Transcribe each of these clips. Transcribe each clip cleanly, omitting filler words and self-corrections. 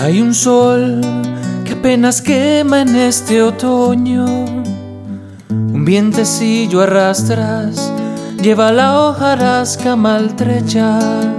Hay un sol que apenas quema en este otoño, un vientecillo arrastras, lleva la hojarasca maltrecha.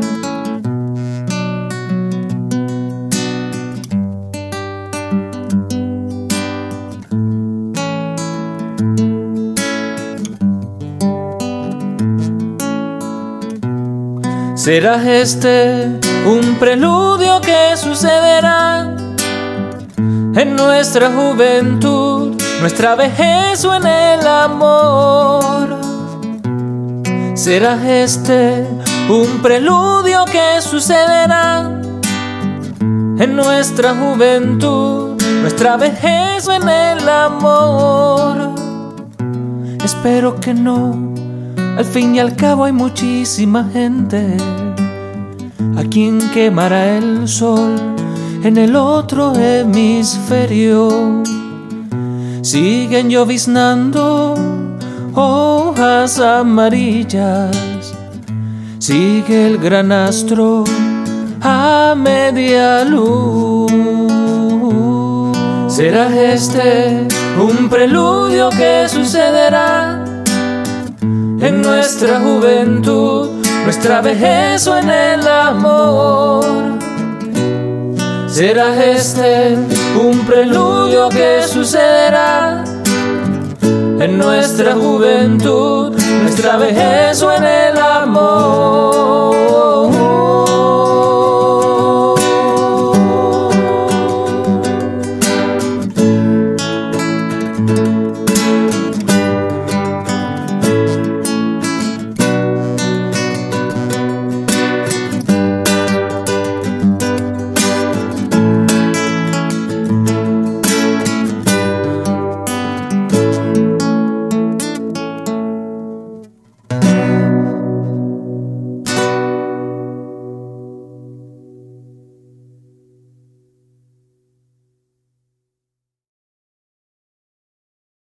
¿Será este un preludio que sucederá en nuestra juventud, nuestra vejez o en el amor? ¿Será este un preludio que sucederá en nuestra juventud, nuestra vejez o en el amor? Espero que no. Al fin y al cabo hay muchísima gente a quien quemará el sol en el otro hemisferio. Siguen lloviznando hojas amarillas, sigue el gran astro a media luz. ¿Será este un preludio que sucederá en nuestra juventud, nuestra vejez o en el amor? ¿Será este un preludio que sucederá en nuestra juventud, nuestra vejez o en el amor?